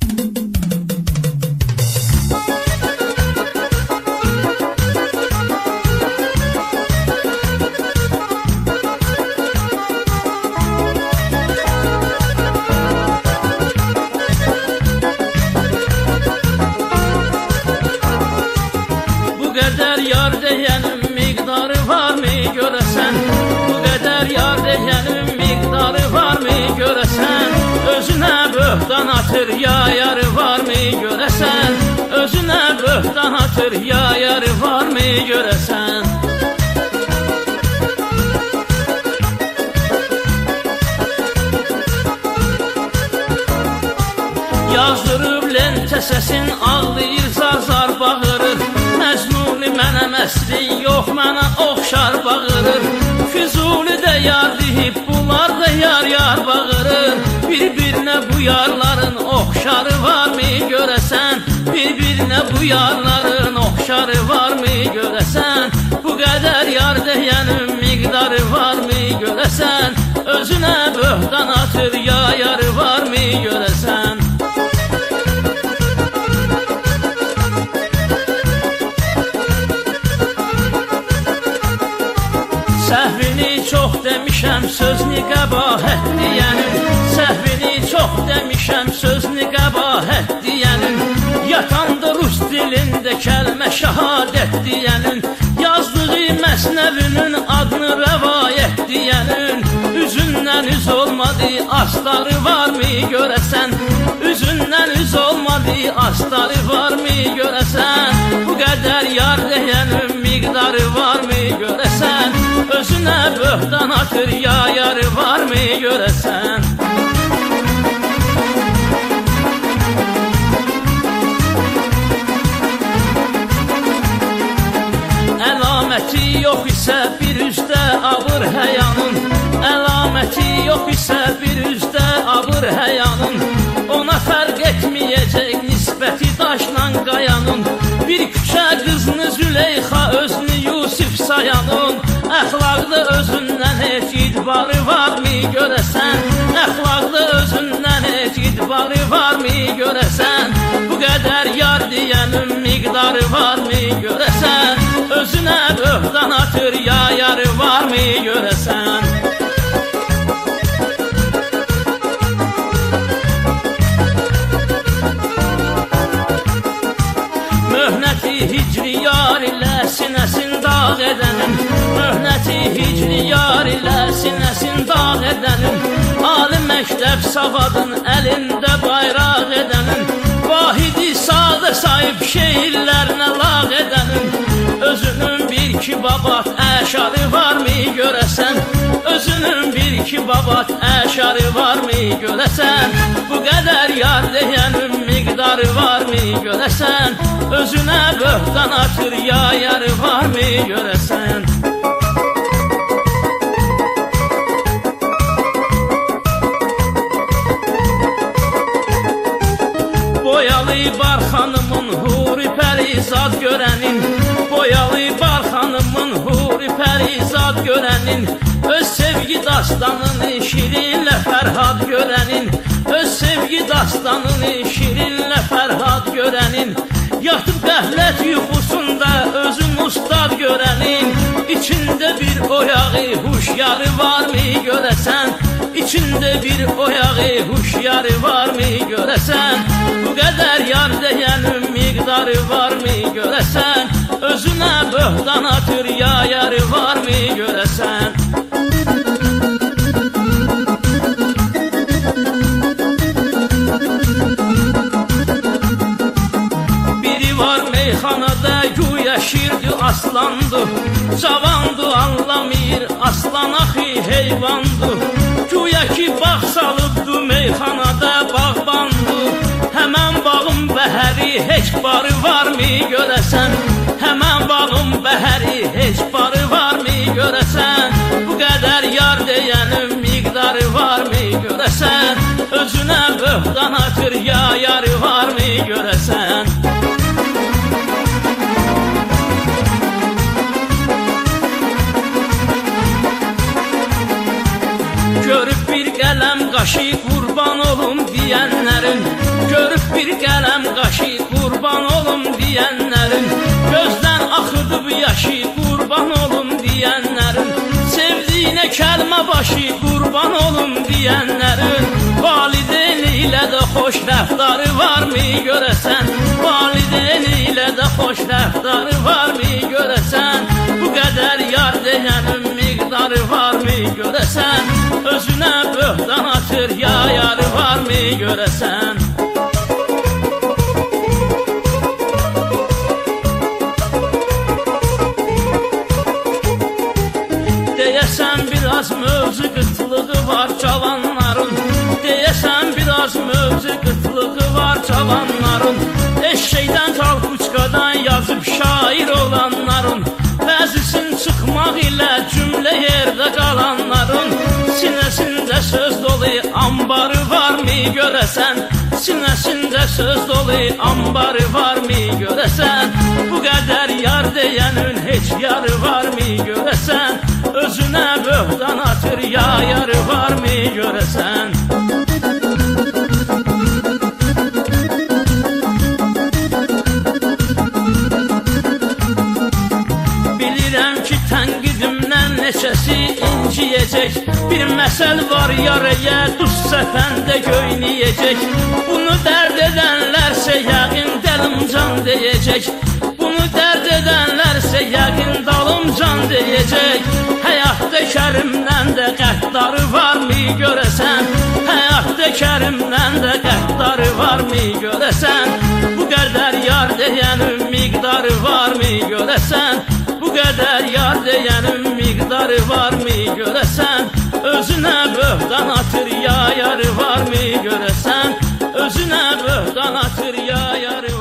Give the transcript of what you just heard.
Yar deyənin miqdarı varmı görəsən? Bu qədər yar deyənin miqdarı varmı görəsən? Özünə böhtan atır ya yarı varmı görəsən? Özünə böhtan atır ya yarı varmı görəsən? Yazdırıb lentə səsin ağlayır zar-zar bağırır. Məcnuni mənə məsli yox, mənə oxşar bağırır. Füzuli də yar deyib, bunlar da yar-yar bağırır. Bir-birinə bu yarların oxşarı varmı görəsən? Bir-birinə bu yarların oxşarı varmı görəsən? Bu qədər yar deyənin miqdarı varmı görəsən? Özünə böhtan atır ya yarı varmı görəsən? Səhvini çox demişəm, sözünü qəbahət deyənin. Səhvini çox demişəm, sözünü qəbahət deyənin. Yatandı rus dilində kəlmə şəhadət deyənin. Yazdığı məsnəvinin adını rəvayət deyənin. Üzündən üz olmadı, astarı varmı görəsən? Üzündən üz olmadı, astarı varmı görəsən? Bu qədər yar deyənin miqdarı varmı görəsən? Özünə böhtan atır ya yarı varmı görəsən? Əlaməti yox isə bir üzdə ağır həyanın. Əlaməti yox isə bir üzdə ağır həyanın. Ona fərq etməyəcək nisbəti daşla qayanın. Bir küçə qızını Züleyxa özünü Yusif sayanın. Əxlaqda özündən heç idbarı varmı görəsən? Əxlaqda özündən heç idbarı varmı görəsən? Bu qədər yar deyənin miqdarı varmı görəsən? Özünə böhtan atır ya yarı varmı görəsən? Möhnəti hicri yar ilə sinəsin dağ edənin. Möhnəti hicri yar ilə sinəsin dağ edənin. Ali məktəb savadın əlində bayraq edənin. Vahidi sadə sahib şeirlərinə lağ edənin. Özünün bir ki babat əşarı varmı görəsən? Özünün bir ki babat əşarı varmı görəsən? Bu qədər yar deyənin miqdarı varmı görəsən? Özünə böhtan atır ya yarı varmı görəsən? Boyalı bar xanımın huri pərizad görənin. Boyalı bar xanımın huri pərizad görənin. Öz sevgi dastanını şirinlə Fərhad görənin. Öz sevgi dastanını şirinlə Fərhad görənin. Yatıb qəhlət yuxusunda özün ustad görənin. İçində bir oyağı huşyarı varmı görəsən? İçində bir oyağı huşyarı varmı görəsən? Bu qədər yar deyənin miqdarı varmı görəsən? Özünə böhtan atır ya yarı varmı görəsən? Meyxanada güya şirdi aslandı. Cavandı anlamır aslan axı heyvandı. Güya ki bağ salıbdı meyxanada bağbandı. Həmən bağın bəhəri heç barı varmı görəsən? Həmən bağın bəhəri heç barı varmı görəsən? Bu qədər yar deyənin miqdarı varmı görəsən? Özünə böhtan atır ya yarı varmı görəsən? Görüb bir qələm qaşı qurban olum deyənlərin. Görüb bir deyənlərin, gözdən axıdıb yaşı qurban olum deyənlərin, sevdiyinə kəlmə başı qurban olum deyənlərin, valideyni ilə də xoş rəftarı varmı görəsən, valideyni ilə də xoş rəftarı varmı görəsən, bu qədər yar deyənin miqdarı varmı görəsən, özünə böhtan atır ya yarı varmı görəsən. Deyəsən biraz mövzu qıtlığı var cavanların, deyəsən biraz mövzu qıtlığı var cavanların, eşşəkdən talpuçqadan yazıb şair olanların, bəzisin çıxmaq ilə cümlə yerdə qalanların, sinəsində söz dolu ambarı varmı görəsən, sinəsində söz dolu ambarı varmı görəsən, bu qədər yar deyənin heç yarı varmı görəsən, özünə böhtan atır ya yarı varmı görəsən. Bilirəm ki tənqidimdən neçəsi inciyəcək, bir məsəl var yaraya duz səpəndə göynəyəcək, bunu dərd edənlərsə yəqin dəlimcan deyəcək, bunu dərd edənlərsə yəqin dalımcan deyəcək, həyatda kərimdən də qəddarı varmı görəsən, həyatda kərimdən də qəddarı varmı görəsən, bu qədər yar deyənin miqdarı varmı görəsən, bu qədər yar deyənin miqdarı varmı görəsən, özünə böhtan atır ya yarı varmı görəsən, özünə böhtan atır ya yarı